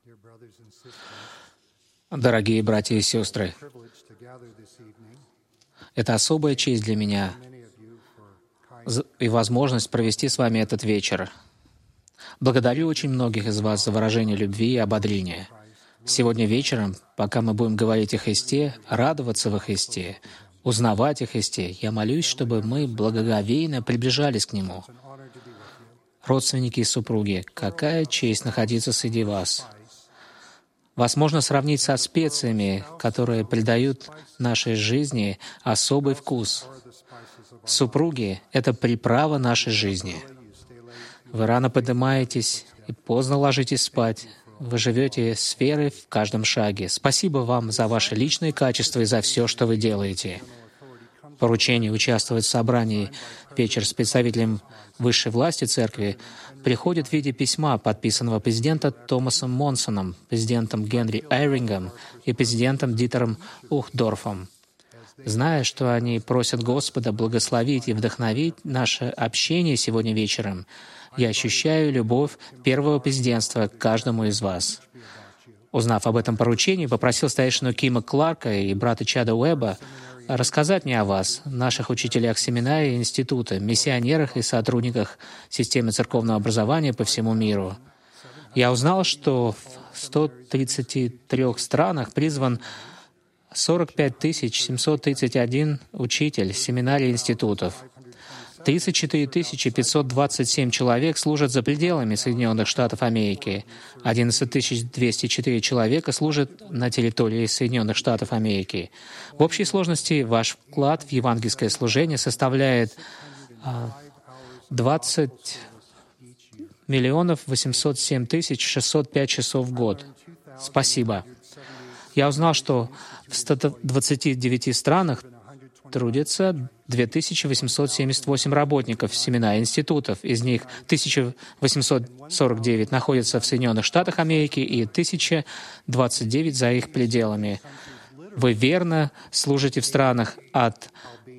Дорогие братья и сестры, это особая честь для меня и возможность провести с вами этот вечер. Благодарю очень многих из вас за выражение любви и ободрения. Сегодня вечером, пока мы будем говорить о Христе, радоваться во Христе, узнавать о Христе, я молюсь, чтобы мы благоговейно приближались к Нему. Родственники и супруги, какая честь находиться среди вас. Вас можно сравнить со специями, которые придают нашей жизни особый вкус. Супруги — это приправа нашей жизни. Вы рано поднимаетесь и поздно ложитесь спать. Вы живете с верой в каждом шаге. Спасибо вам за ваши личные качества и за все, что вы делаете. Поручение участвовать в собрании вечер с представителем высшей власти церкви приходит в виде письма, подписанного президентом Томасом Монсоном, президентом Генри Айрингом и президентом Дитером Ухдорфом. Зная, что они просят Господа благословить и вдохновить наше общение сегодня вечером, я ощущаю любовь первого президентства к каждому из вас. Узнав об этом поручении, попросил старейшину Кима Кларка и брата Чада Уэба рассказать мне о вас, наших учителях семинарии и института, миссионерах и сотрудниках системы церковного образования по всему миру. Я узнал, что в 133 странах призван 45 731 учитель семинарий и институтов. 34 527 человек служат за пределами Соединенных Штатов Америки. 11 204 человека служат на территории Соединенных Штатов Америки. В общей сложности ваш вклад в евангельское служение составляет 20 807 605 часов в год. Спасибо. Я узнал, что в 129 странах трудятся 2878 работников семинарий и институтов. Из них 1849 находятся в Соединенных Штатах Америки и 1029 за их пределами. Вы верно служите в странах от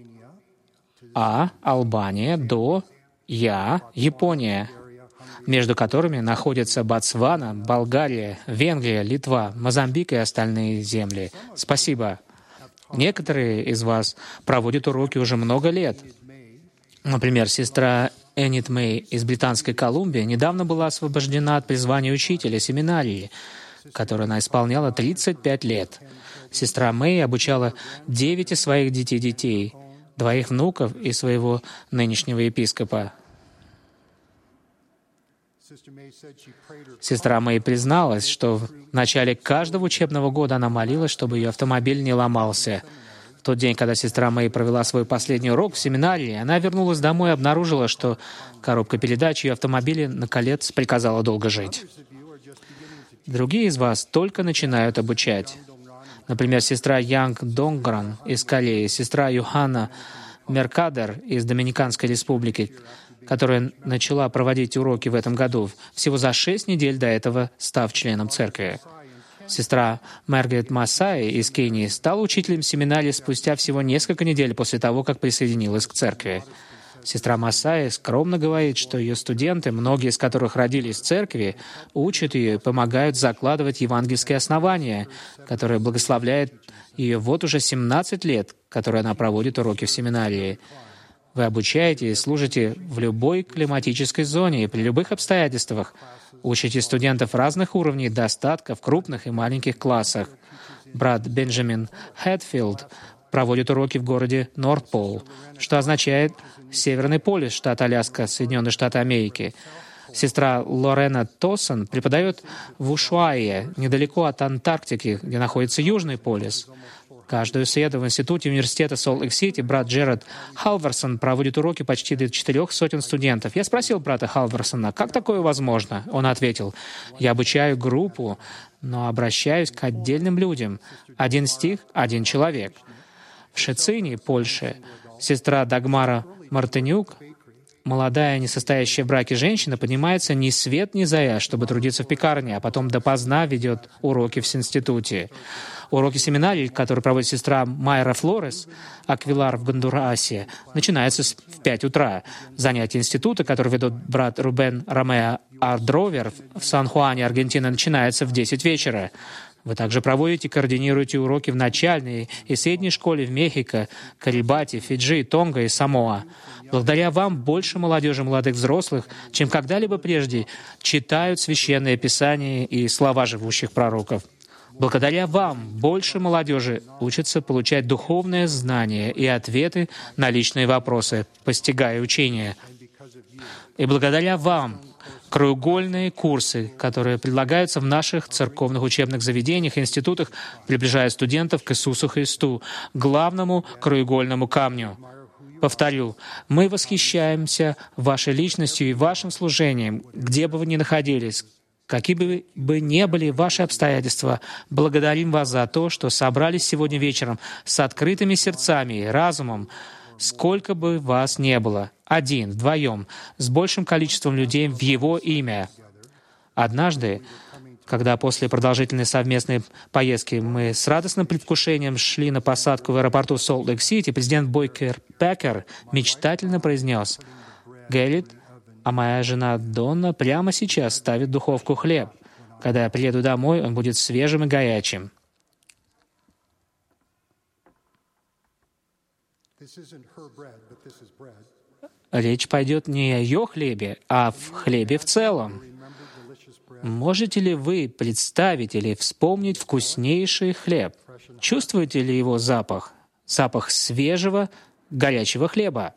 Албания, до Япония, между которыми находятся Ботсвана, Болгария, Венгрия, Литва, Мозамбик и остальные земли. Спасибо. Некоторые из вас проводят уроки уже много лет. Например, сестра Энит Мэй из Британской Колумбии недавно была освобождена от призвания учителя семинарии, которую она исполняла 35 лет. Сестра Мэй обучала 9 из своих детей, 2 внуков и своего нынешнего епископа. Сестра Мэй призналась, что в начале каждого учебного года она молилась, чтобы ее автомобиль не ломался. В тот день, когда сестра Мэй провела свой последний урок в семинарии, она вернулась домой и обнаружила, что коробка передач ее автомобиля наконец приказала долго жить. Другие из вас только начинают обучать. Например, сестра Янг Донгран из Кореи, сестра Юхана Меркадер из Доминиканской Республики, которая начала проводить уроки в этом году, всего за 6 недель до этого став членом церкви. Сестра Маргарет Масаи из Кении стала учителем семинарии спустя всего несколько недель после того, как присоединилась к церкви. Сестра Масаи скромно говорит, что ее студенты, многие из которых родились в церкви, учат ее и помогают закладывать евангельские основания, которые благословляют ее вот уже 17 лет, которые она проводит уроки в семинарии. Вы обучаете и служите в любой климатической зоне и при любых обстоятельствах. Учите студентов разных уровней достатка в крупных и маленьких классах. Брат Бенджамин Хэтфилд проводит уроки в городе Норт-Пол, что означает Северный полюс, штат Аляска, Соединенные Штаты Америки. Сестра Лорена Тосон преподает в Ушуайе, недалеко от Антарктики, где находится Южный полюс. Каждую среду в институте университета Солт-Лейк-Сити брат Джеред Халверсон проводит уроки почти до 400 студентов. Я спросил брата Халверсона, как такое возможно? Он ответил, я обучаю группу, но обращаюсь к отдельным людям. 1 стих, 1 человек. В Шецине, Польше, сестра Дагмара Мартынюк молодая, не состоящая в браке женщина поднимается ни свет ни заря, чтобы трудиться в пекарне, а потом допоздна ведет уроки в институте. Уроки семинарии, которые проводит сестра Майра Флорес, Аквилар в Гондурасе, начинаются в 5 утра. Занятия института, которые ведут брат Рубен Ромео Ардровер в Сан-Хуане, Аргентина, начинаются в 10 вечера. Вы также проводите и координируете уроки в начальной и средней школе в Мехико, Карибати, Фиджи, Тонга и Самоа. Благодаря вам больше молодежи и молодых взрослых, чем когда-либо прежде, читают Священное Писание и слова живущих пророков. Благодаря вам больше молодежи учатся получать духовное знание и ответы на личные вопросы, постигая учение. И благодаря вам краеугольные курсы, которые предлагаются в наших церковных учебных заведениях и институтах, приближая студентов к Иисусу Христу, главному краеугольному камню. Повторю, мы восхищаемся вашей личностью и вашим служением, где бы вы ни находились, какие бы ни были ваши обстоятельства. Благодарим вас за то, что собрались сегодня вечером с открытыми сердцами и разумом, сколько бы вас ни было, один, вдвоем, с большим количеством людей в Его имя. Однажды, когда после продолжительной совместной поездки мы с радостным предвкушением шли на посадку в аэропорту Солт-Лейк-Сити, президент Бойкер Пекер мечтательно произнес: «Гелит, а моя жена Донна прямо сейчас ставит в духовку хлеб. Когда я приеду домой, он будет свежим и горячим». Речь пойдет не о ее хлебе, а в хлебе в целом. Можете ли вы представить или вспомнить вкуснейший хлеб? Чувствуете ли его запах? Запах свежего, горячего хлеба.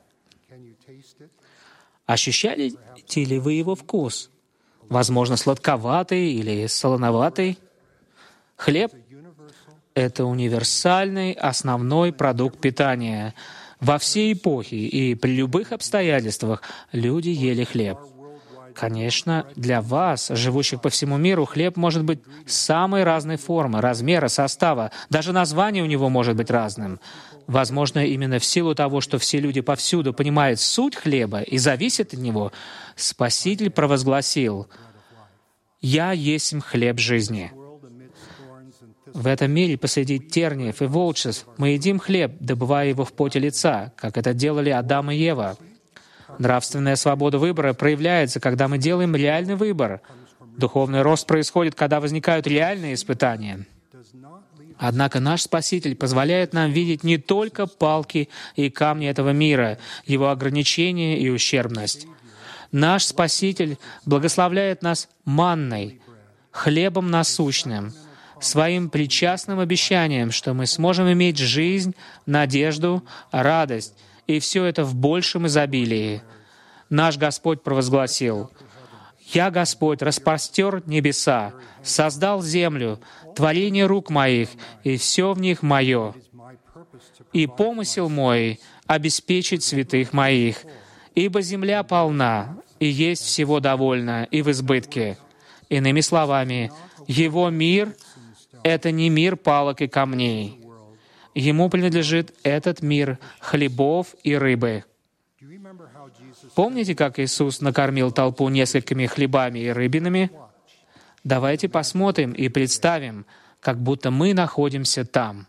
Ощущали ли вы его вкус? Возможно, сладковатый или солоноватый? Хлеб — это универсальный основной продукт питания. Во все эпохи и при любых обстоятельствах люди ели хлеб. Конечно, для вас, живущих по всему миру, хлеб может быть самой разной формы, размера, состава. Даже название у него может быть разным. Возможно, именно в силу того, что все люди повсюду понимают суть хлеба и зависят от него, Спаситель провозгласил: «Я есмь хлеб жизни». В этом мире посреди терниев и волчеств мы едим хлеб, добывая его в поте лица, как это делали Адам и Ева. Нравственная свобода выбора проявляется, когда мы делаем реальный выбор. Духовный рост происходит, когда возникают реальные испытания. Однако наш Спаситель позволяет нам видеть не только палки и камни этого мира, его ограничения и ущербность. Наш Спаситель благословляет нас манной, хлебом насущным, своим причастным обещанием, что мы сможем иметь жизнь, надежду, радость, и все это в большем изобилии. Наш Господь провозгласил: «Я, Господь, распростер небеса, создал землю, творение рук моих, и все в них мое. И помысел мой — обеспечить святых моих, ибо земля полна, и есть всего довольно, и в избытке». Иными словами, Его мир — это не мир палок и камней. Ему принадлежит этот мир хлебов и рыбы. Помните, как Иисус накормил толпу несколькими хлебами и рыбинами? Давайте посмотрим и представим, как будто мы находимся там.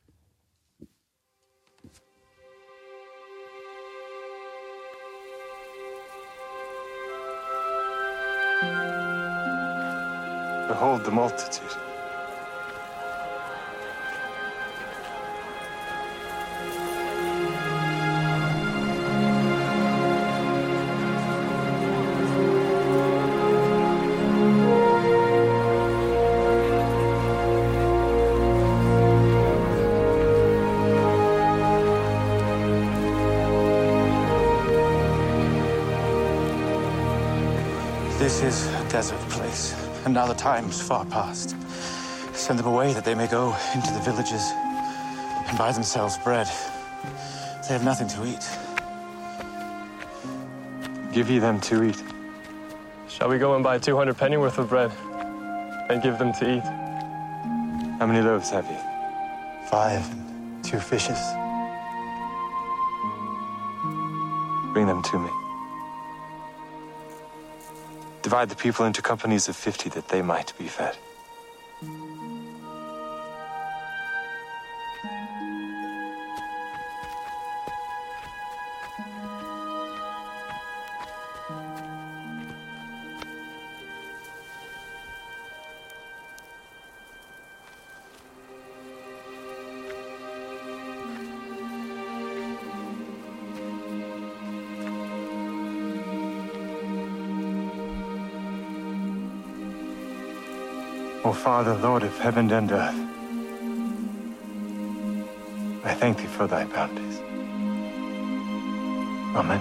Behold the multitude. This is a desert place, and now the time's far past. Send them away that they may go into the villages and buy themselves bread. They have nothing to eat. Give ye them to eat. Shall we go and buy 200 pennyworth of bread and give them to eat? How many loaves have ye? 5 and 2 fishes. Bring them to me. Divide the people into companies of 50 that they might be fed. O Father, Lord of heaven and earth, I thank thee for thy bounties. Amen.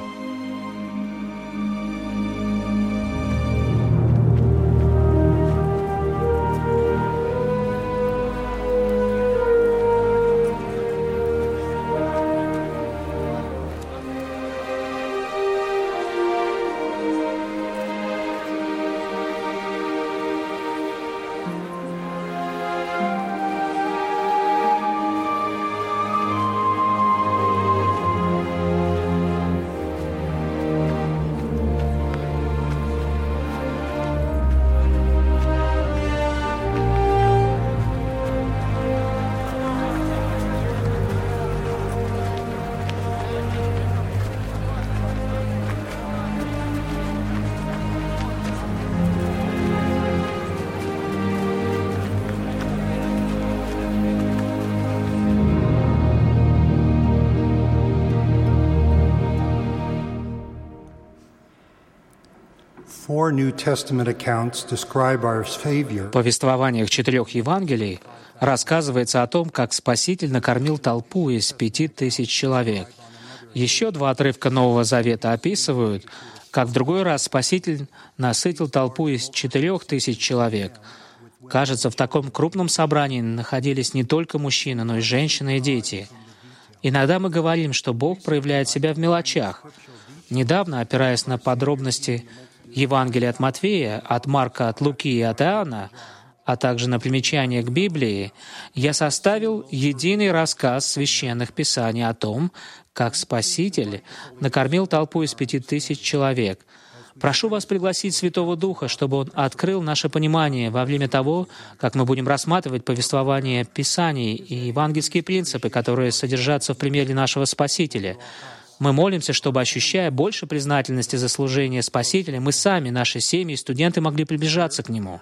Four New Testament accounts describe our Savior. В повествованиях 4 Евангелий рассказывается о том, как Спаситель накормил толпу из 5000 человек. Еще 2 отрывка Нового Завета описывают, как в другой раз Спаситель насытил толпу из 4000 человек. Кажется, в таком крупном собрании находились не только мужчины, но и женщины и дети. Иногда мы говорим, что Бог проявляет себя в мелочах. Недавно, опираясь на подробности Евангелия от Матфея, от Марка, от Луки и от Иоанна, а также на примечания к Библии, я составил единый рассказ священных писаний о том, как Спаситель накормил толпу из 5000 человек. Прошу вас пригласить Святого Духа, чтобы Он открыл наше понимание во время того, как мы будем рассматривать повествование Писаний и евангельские принципы, которые содержатся в примере нашего Спасителя. Мы молимся, чтобы, ощущая больше признательности за служение Спасителя, мы сами, наши семьи и студенты могли приближаться к Нему.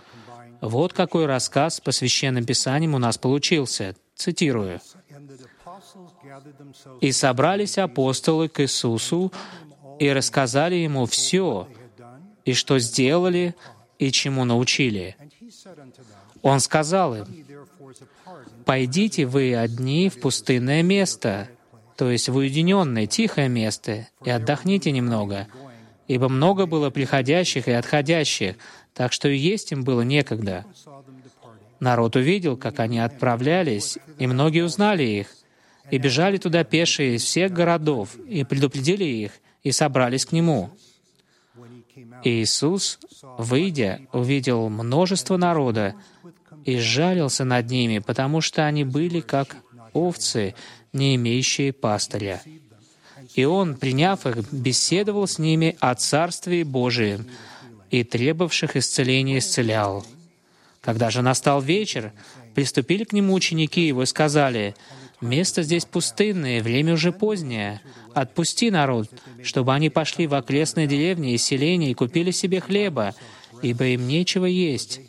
Вот какой рассказ по Священным Писаниям у нас получился. Цитирую. «И собрались апостолы к Иисусу и рассказали Ему все, и что сделали, и чему научили. Он сказал им: «Пойдите вы одни в пустынное место, то есть в уединенное, тихое место, и отдохните немного, ибо много было приходящих и отходящих, так что и есть им было некогда». Народ увидел, как они отправлялись, и многие узнали их, и бежали туда пешие из всех городов, и предупредили их, и собрались к Нему. И Иисус, выйдя, увидел множество народа, и сжалился над ними, потому что они были как овцы, не имеющие пастыря. И Он, приняв их, беседовал с ними о Царстве Божием, и требовавших исцеления исцелял. Когда же настал вечер, приступили к Нему ученики Его и сказали: «Место здесь пустынное, время уже позднее. Отпусти народ, чтобы они пошли в окрестные деревни и селения и купили себе хлеба, ибо им нечего есть».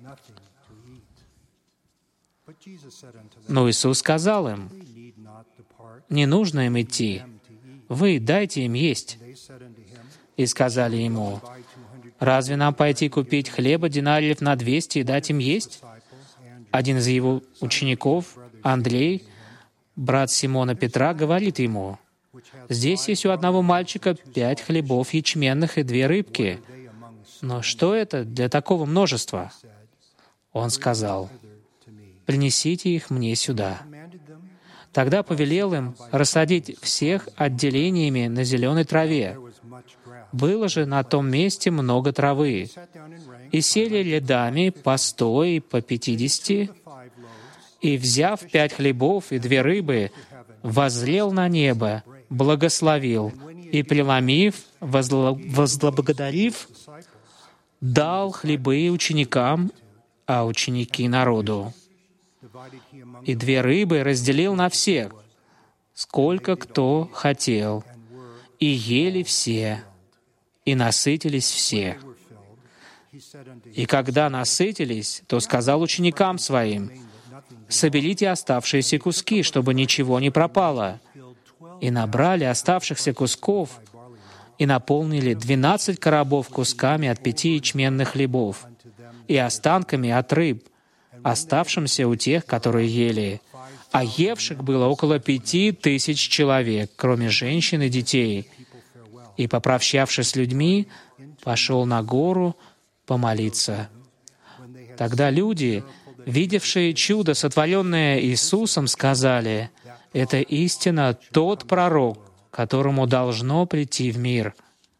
Но Иисус сказал им: «Не нужно им идти. Вы дайте им есть». И сказали Ему: «Разве нам пойти купить хлеба динариев на 200 и дать им есть?» Один из Его учеников, Андрей, брат Симона Петра, говорит Ему: «Здесь есть у одного мальчика 5 хлебов ячменных и 2 рыбки. Но что это для такого множества?» Он сказал: «Принесите их мне сюда». Тогда повелел им рассадить всех отделениями на зеленой траве. Было же на том месте много травы. И сели рядами по 100 и по 50, и, взяв 5 хлебов и 2 рыбы, воззрел на небо, благословил, и, преломив, возблагодарив, дал хлебы ученикам, а ученики народу. И 2 рыбы разделил на всех, сколько кто хотел. И ели все, и насытились все. И когда насытились, то сказал ученикам своим: соберите оставшиеся куски, чтобы ничего не пропало. И набрали оставшихся кусков, и наполнили 12 коробов кусками от 5 ячменных хлебов и останками от рыб, оставшимся у тех, которые ели. А евших было около 5000 человек, кроме женщин и детей. И, попрощавшись с людьми, пошел на гору помолиться. Тогда люди, видевшие чудо, сотворенное Иисусом, сказали: «Это истинно тот пророк, которому должно прийти в мир».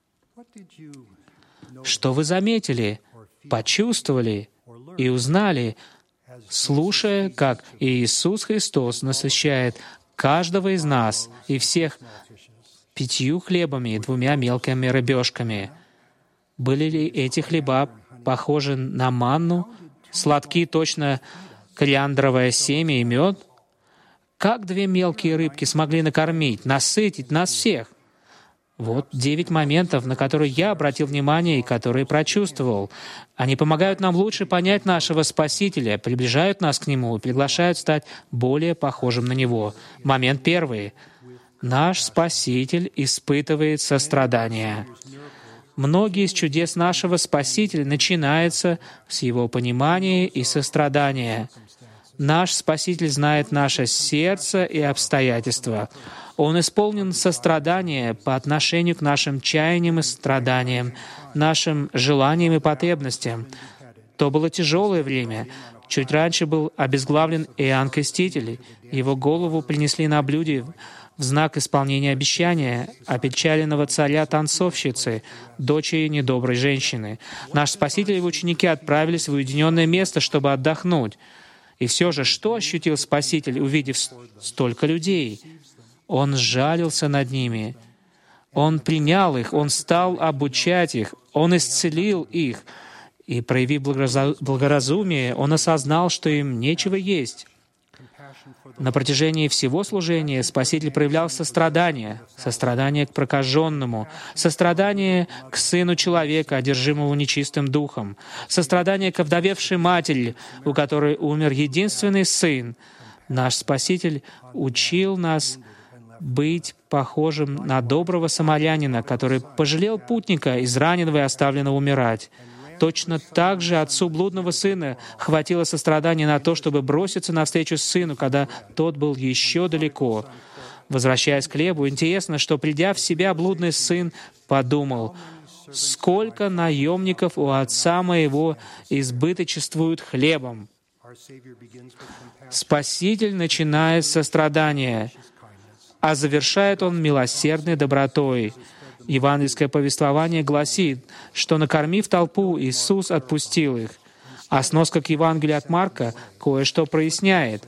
Что вы заметили, почувствовали и узнали, слушая, как Иисус Христос насыщает каждого из нас и всех 5 хлебами и 2 мелкими рыбешками? Были ли эти хлеба похожи на манну, сладки точно кориандровое семя и мед? Как 2 мелкие рыбки смогли накормить, насытить нас всех? Вот 9 моментов, на которые я обратил внимание и которые прочувствовал. Они помогают нам лучше понять нашего Спасителя, приближают нас к Нему и приглашают стать более похожим на Него. Момент 1. Наш Спаситель испытывает сострадание. Многие из чудес нашего Спасителя начинаются с Его понимания и сострадания. Наш Спаситель знает наше сердце и обстоятельства. Он исполнен сострадания по отношению к нашим чаяниям и страданиям, нашим желаниям и потребностям. То было тяжелое время. Чуть раньше был обезглавлен Иоанн Креститель. Его голову принесли на блюде в знак исполнения обещания опечаленного царя-танцовщицы, дочери недоброй женщины. Наш Спаситель и его ученики отправились в уединенное место, чтобы отдохнуть. И все же, что ощутил Спаситель, увидев столько людей? Он сжалился над ними. Он принял их, Он стал обучать их, Он исцелил их. И, проявив благоразумие, Он осознал, что им нечего есть. На протяжении всего служения Спаситель проявлял сострадание к прокаженному, сострадание к сыну человека, одержимому нечистым духом, сострадание к овдовевшей матери, у которой умер единственный сын. Наш Спаситель учил нас быть похожим на доброго самарянина, который пожалел путника, израненного и оставленного умирать. Точно так же отцу блудного сына хватило сострадания на то, чтобы броситься навстречу сыну, когда тот был еще далеко. Возвращаясь к хлебу, интересно, что, придя в себя, блудный сын подумал: «Сколько наемников у отца моего избыточествуют хлебом». Спаситель начинает с сострадания, а завершает Он милосердной добротой. Евангельское повествование гласит, что, накормив толпу, Иисус отпустил их. А сноска к Евангелию от Марка кое-что проясняет.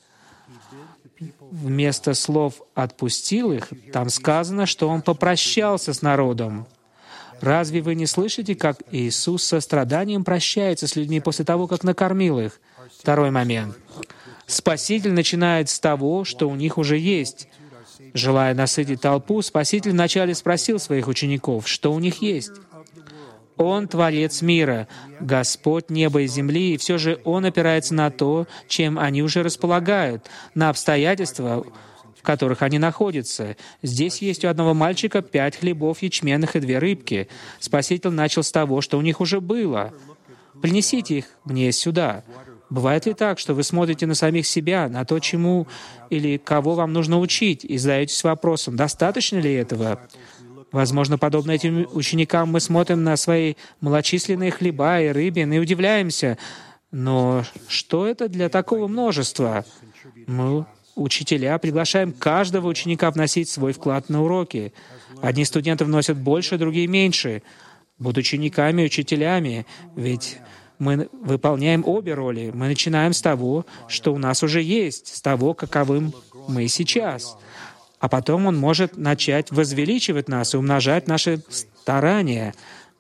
Вместо слов «отпустил их» там сказано, что Он попрощался с народом. Разве вы не слышите, как Иисус со страданием прощается с людьми после того, как накормил их? 2 момент. Спаситель начинает с того, что у них уже есть. Желая насытить толпу, Спаситель вначале спросил своих учеников, что у них есть. Он — Творец мира, Господь неба и земли, и все же Он опирается на то, чем они уже располагают, на обстоятельства, в которых они находятся. Здесь есть у одного мальчика 5 хлебов ячменных и 2 рыбки. Спаситель начал с того, что у них уже было. «Принесите их мне сюда». Бывает ли так, что вы смотрите на самих себя, на то, чему или кого вам нужно учить, и задаетесь вопросом, достаточно ли этого? Возможно, подобно этим ученикам, мы смотрим на свои малочисленные хлеба и рыбины и удивляемся. Но что это для такого множества? Мы, учителя, приглашаем каждого ученика вносить свой вклад на уроки. Одни студенты вносят больше, другие меньше. Будь учениками и учителями, ведь мы выполняем обе роли. Мы начинаем с того, что у нас уже есть, с того, каковым мы сейчас. А потом Он может начать возвеличивать нас и умножать наши старания.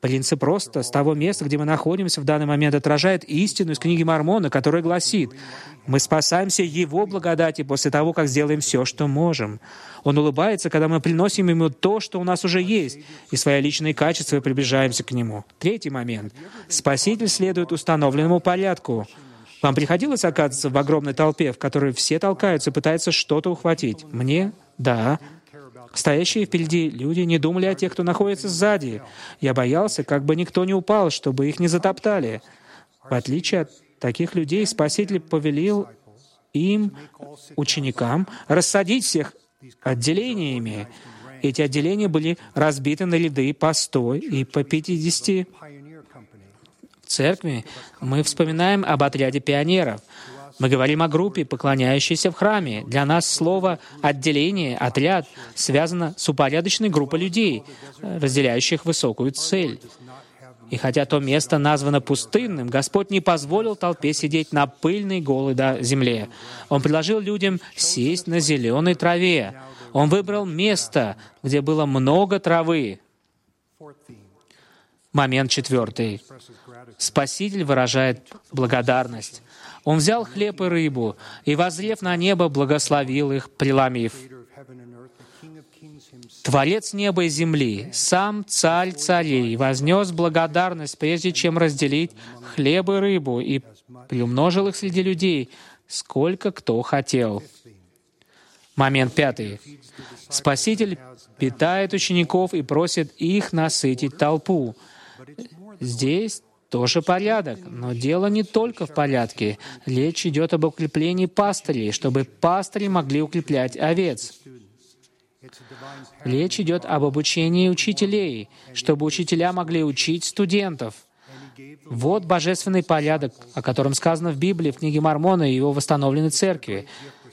Принцип просто с того места, где мы находимся в данный момент, отражает истину из книги Мормона, которая гласит: мы спасаемся Его благодати после того, как сделаем все, что можем. Он улыбается, когда мы приносим Ему то, что у нас уже есть, и свои личные качества, и приближаемся к Нему. Третий момент. Спаситель следует установленному порядку. Вам приходилось оказаться в огромной толпе, в которой все толкаются и пытаются что-то ухватить? Мне? Да. Стоящие впереди люди не думали о тех, кто находится сзади. Я боялся, как бы никто не упал, чтобы их не затоптали. В отличие от таких людей, Спаситель повелел им, ученикам, рассадить всех отделениями. Эти отделения были разбиты на ряды по 100 и по 50. В церкви мы вспоминаем об отряде пионеров. Мы говорим о группе, поклоняющейся в храме. Для нас слово «отделение», «отряд» связано с упорядоченной группой людей, разделяющих высокую цель. И хотя то место названо пустынным, Господь не позволил толпе сидеть на пыльной голой земле. Он предложил людям сесть на зеленой траве. Он выбрал место, где было много травы. Момент 4. Спаситель выражает благодарность. Он взял хлеб и рыбу, и, воззрев на небо, благословил их, преломив. Творец неба и земли, сам Царь царей, вознес благодарность, прежде чем разделить хлеб и рыбу, и приумножил их среди людей, сколько кто хотел. Момент 5. Спаситель питает учеников и просит их насытить толпу. Здесь тоже порядок, но дело не только в порядке. Речь идет об укреплении пастырей, чтобы пастыри могли укреплять овец. Речь идет об обучении учителей, чтобы учителя могли учить студентов. Вот божественный порядок, о котором сказано в Библии, в книге Мормона и его восстановленной церкви.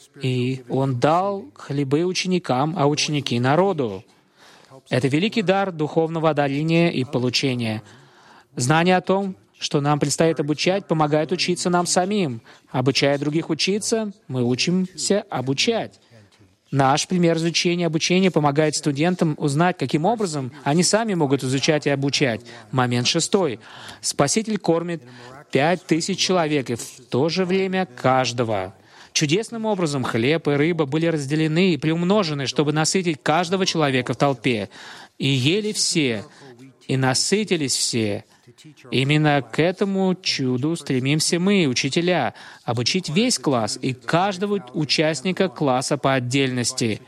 И Он дал хлебы ученикам, а ученики — народу. Это великий дар духовного одарения и получения. Знание о том, что нам предстоит обучать, помогает учиться нам самим. Обучая других учиться, мы учимся обучать. Наш пример изучения и обучения помогает студентам узнать, каким образом они сами могут изучать и обучать. Момент 6. Спаситель кормит 5000 человек, и в то же время каждого. Чудесным образом хлеб и рыба были разделены и приумножены, чтобы насытить каждого человека в толпе. И ели все, и насытились все. Именно к этому чуду стремимся мы, учителя, обучить весь класс и каждого участника класса по отдельности.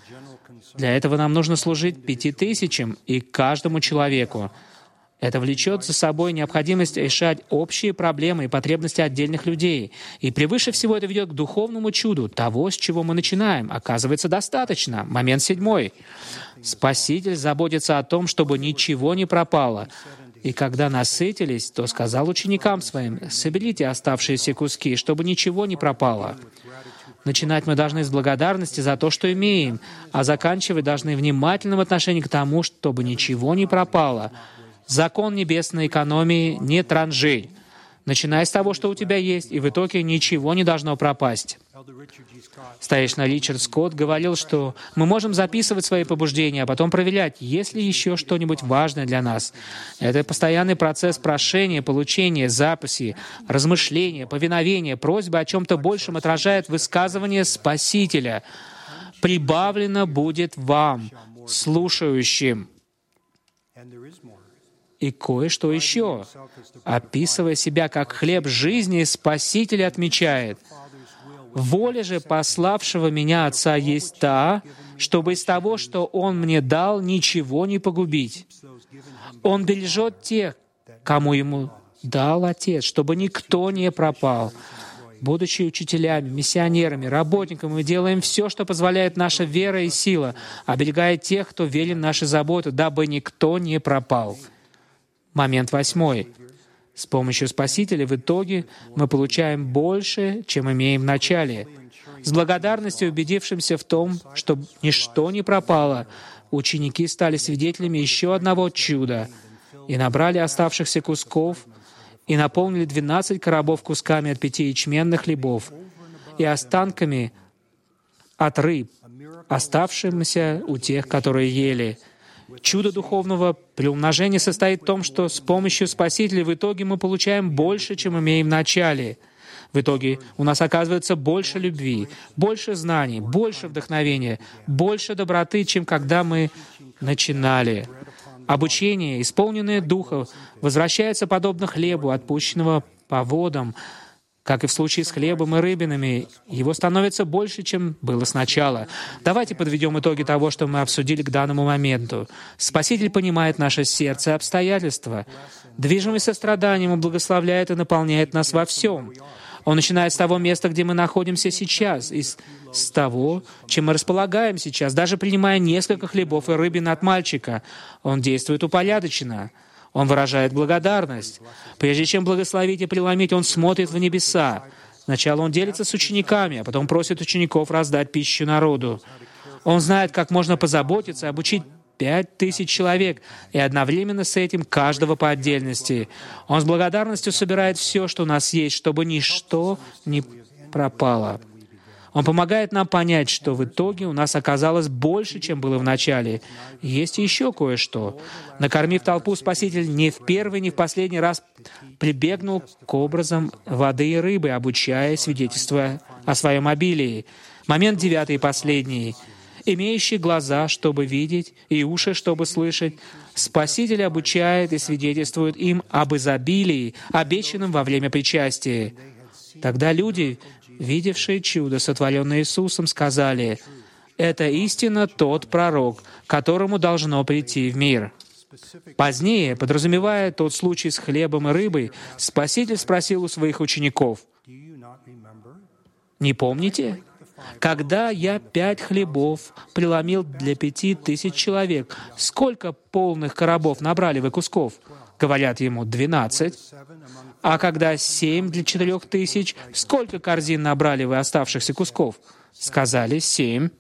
Для этого нам нужно служить 5000 и каждому человеку. Это влечет за собой необходимость решать общие проблемы и потребности отдельных людей. И превыше всего это ведет к духовному чуду. Того, с чего мы начинаем, оказывается достаточно. Момент 7. Спаситель заботится о том, чтобы ничего не пропало. И когда насытились, то сказал ученикам своим: «Соберите оставшиеся куски, чтобы ничего не пропало». Начинать мы должны с благодарности за то, что имеем, а заканчивать должны внимательным отношением к тому, чтобы ничего не пропало. Закон небесной экономии — не транжирь. Начинай с того, что у тебя есть, и в итоге ничего не должно пропасть. Старейшина Ричард Скотт говорил, что мы можем записывать свои побуждения, а потом проверять, есть ли еще что-нибудь важное для нас. Это постоянный процесс прошения, получения, записи, размышления, повиновения, просьбы о чем-то большем отражает высказывание Спасителя. «Прибавлено будет вам, слушающим». И кое-что еще. Описывая себя как хлеб жизни, Спаситель отмечает: «Воля же пославшего меня Отца есть та, чтобы из того, что Он мне дал, ничего не погубить. Он бережет тех, кому Ему дал Отец, чтобы никто не пропал». Будучи учителями, миссионерами, работниками, мы делаем все, что позволяет наша вера и сила, оберегая тех, кто верен в наши заботы, дабы никто не пропал. Момент 8. С помощью Спасителя в итоге мы получаем больше, чем имеем в начале. С благодарностью, убедившимся в том, что ничто не пропало, ученики стали свидетелями еще одного чуда и набрали оставшихся кусков и наполнили 12 коробов кусками от 5 ячменных хлебов и останками от рыб, оставшимися у тех, которые ели. Чудо духовного приумножения состоит в том, что с помощью Спасителя в итоге мы получаем больше, чем имеем в начале. В итоге у нас оказывается больше любви, больше знаний, больше вдохновения, больше доброты, чем когда мы начинали. Обучение, исполненное Духа, возвращается подобно хлебу, отпущенного по водам. Как и в случае с хлебом и рыбинами, его становится больше, чем было сначала. Давайте подведем итоги того, что мы обсудили к данному моменту. Спаситель понимает наше сердце и обстоятельства. Движимый состраданием Он благословляет и наполняет нас во всем. Он начинает с того места, где мы находимся сейчас, и с того, чем мы располагаем сейчас. Даже принимая несколько хлебов и рыбин от мальчика, Он действует упорядоченно. Он выражает благодарность. Прежде чем благословить и преломить, Он смотрит в небеса. Сначала Он делится с учениками, а потом просит учеников раздать пищу народу. Он знает, как можно позаботиться, обучить 5000 человек, и одновременно с этим каждого по отдельности. Он с благодарностью собирает все, что у нас есть, чтобы ничто не пропало. Он помогает нам понять, что в итоге у нас оказалось больше, чем было в начале. Есть еще кое-что. Накормив толпу, Спаситель ни в первый, ни в последний раз прибегнул к образам воды и рыбы, обучая, свидетельствуя о своем обилии. Момент 9 и последний. Имеющий глаза, чтобы видеть, и уши, чтобы слышать, Спаситель обучает и свидетельствует им об изобилии, обещанном во время причастия. Тогда люди, видевшие чудо, сотворенное Иисусом, сказали: «Это истинно тот пророк, которому должно прийти в мир». Позднее, подразумевая тот случай с хлебом и рыбой, Спаситель спросил у своих учеников: «Не помните? Когда я 5 хлебов преломил для 5000 человек, сколько полных коробов набрали вы кусков?» Говорят ему: 12. А когда 7 для 4000, сколько корзин набрали вы оставшихся кусков? Сказали: 7.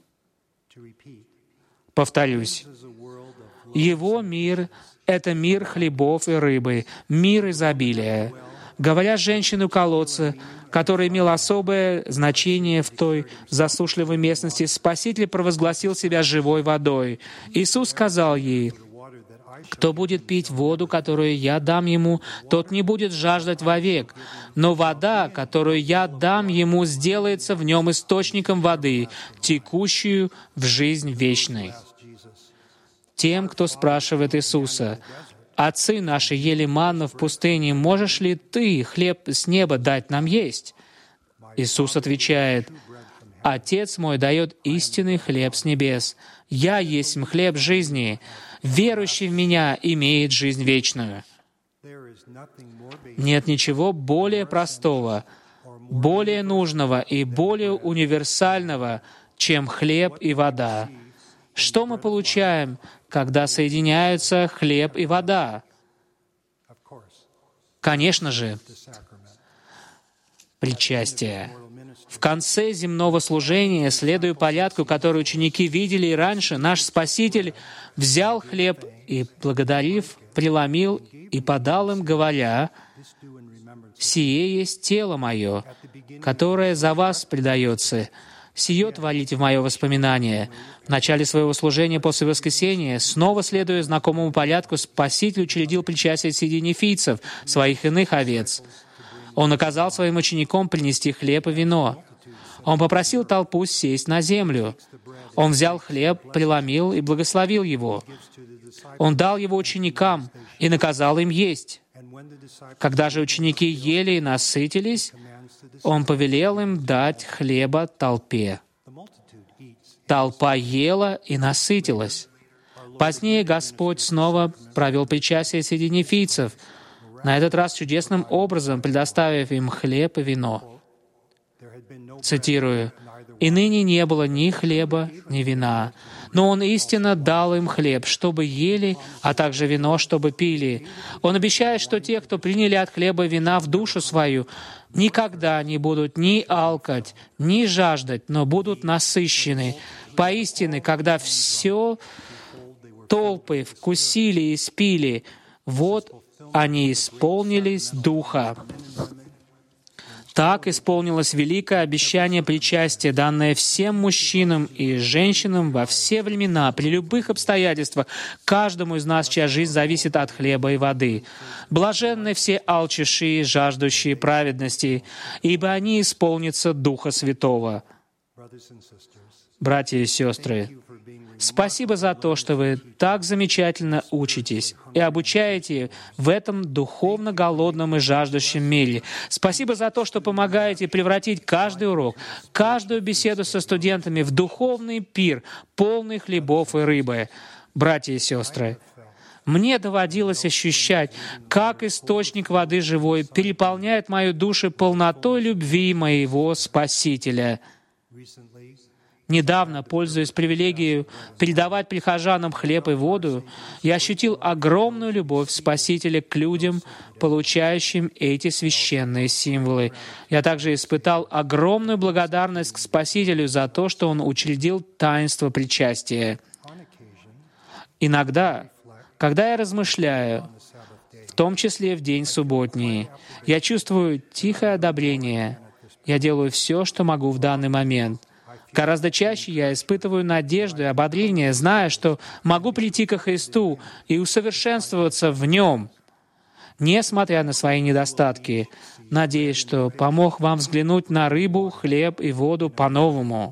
Повторюсь. Его мир — это мир хлебов и рыбы, мир изобилия. Говоря женщине у колодца, который имел особое значение в той засушливой местности, Спаситель провозгласил себя живой водой. Иисус сказал ей: «Кто будет пить воду, которую я дам ему, тот не будет жаждать вовек, но вода, которую я дам ему, сделается в нем источником воды, текущую в жизнь вечной». Тем, кто спрашивает Иисуса: «Отцы наши ели манну в пустыне, можешь ли Ты хлеб с неба дать нам есть?» Иисус отвечает: «Отец мой дает истинный хлеб с небес. Я есть хлеб жизни. Верующий в Меня имеет жизнь вечную». Нет ничего более простого, более нужного и более универсального, чем хлеб и вода. Что мы получаем, когда соединяются хлеб и вода? Конечно же, причастие. В конце земного служения, следуя порядку, который ученики видели и раньше, наш Спаситель взял хлеб и, благодарив, преломил и подал им, говоря: «Сие есть тело Мое, которое за вас предается. Сие творите в Мое воспоминание». В начале своего служения после воскресения, снова следуя знакомому порядку, Спаситель учредил причастие среди нефийцев, своих иных овец. Он наказал своим ученикам принести хлеб и вино. Он попросил толпу сесть на землю. Он взял хлеб, преломил и благословил его. Он дал его ученикам и наказал им есть. Когда же ученики ели и насытились, Он повелел им дать хлеба толпе. Толпа ела и насытилась. Позднее Господь снова провел причастие среди нефийцев, на этот раз чудесным образом предоставив им хлеб и вино. Цитирую: «И ныне не было ни хлеба, ни вина, но Он истинно дал им хлеб, чтобы ели, а также вино, чтобы пили. Он обещает, что те, кто приняли от хлеба и вина в душу свою, никогда не будут ни алкать, ни жаждать, но будут насыщены. Поистине, когда все толпы вкусили и спили, вот они исполнились Духа». Так исполнилось великое обещание причастия, данное всем мужчинам и женщинам во все времена, при любых обстоятельствах, каждому из нас, чья жизнь зависит от хлеба и воды. Блаженны все алчущие, жаждущие праведности, ибо они исполнятся Духа Святого. Братья и сестры, спасибо за то, что вы так замечательно учитесь и обучаете в этом духовно голодном и жаждущем мире. Спасибо за то, что помогаете превратить каждый урок, каждую беседу со студентами в духовный пир, полный хлебов и рыбы. Братья и сестры, мне доводилось ощущать, как источник воды живой переполняет мою душу полнотой любви моего Спасителя. Недавно, пользуясь привилегией передавать прихожанам хлеб и воду, я ощутил огромную любовь Спасителя к людям, получающим эти священные символы. Я также испытал огромную благодарность к Спасителю за то, что Он учредил таинство причастия. Иногда, когда я размышляю, в том числе в день субботний, я чувствую тихое одобрение. Я делаю все, что могу в данный момент. Гораздо чаще я испытываю надежду и ободрение, зная, что могу прийти ко Христу и усовершенствоваться в Нем, несмотря на свои недостатки. Надеюсь, что помог вам взглянуть на рыбу, хлеб и воду по-новому.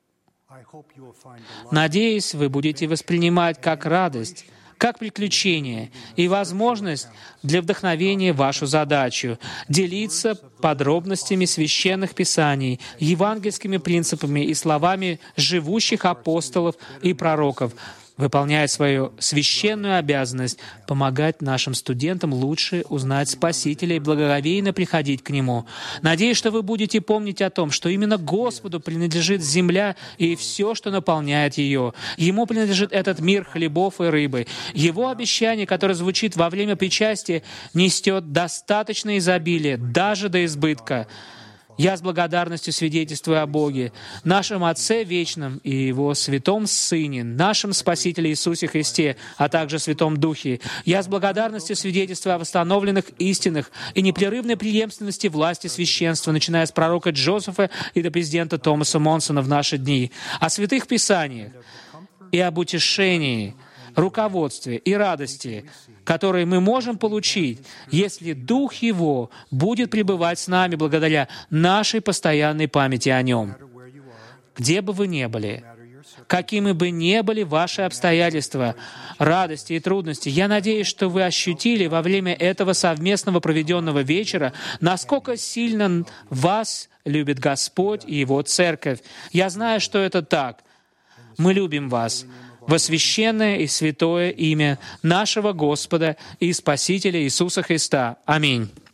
Надеюсь, вы будете воспринимать как радость, как приключение и возможность для вдохновения вашу задачу — делиться подробностями священных писаний, евангельскими принципами и словами живущих апостолов и пророков, выполняя свою священную обязанность помогать нашим студентам лучше узнать Спасителя и благоговейно приходить к Нему. Надеюсь, что вы будете помнить о том, что именно Господу принадлежит земля и все, что наполняет ее. Ему принадлежит этот мир хлебов и рыбы. Его обещание, которое звучит во время причастия, несет достаточное изобилие, даже до избытка. Я с благодарностью свидетельствую о Боге, нашем Отце Вечном и Его Святом Сыне, нашем Спасителе Иисусе Христе, а также Святом Духе. Я с благодарностью свидетельствую о восстановленных истинах и непрерывной преемственности власти священства, начиная с пророка Джозефа и до президента Томаса Монсона в наши дни, о святых Писаниях и об утешении, руководстве и радости, которые мы можем получить, если Дух Его будет пребывать с нами благодаря нашей постоянной памяти о Нем. Где бы вы ни были, какими бы ни были ваши обстоятельства, радости и трудности, я надеюсь, что вы ощутили во время этого совместного проведенного вечера, насколько сильно вас любит Господь и Его Церковь. Я знаю, что это так. Мы любим вас во священное и святое имя нашего Господа и Спасителя Иисуса Христа. Аминь.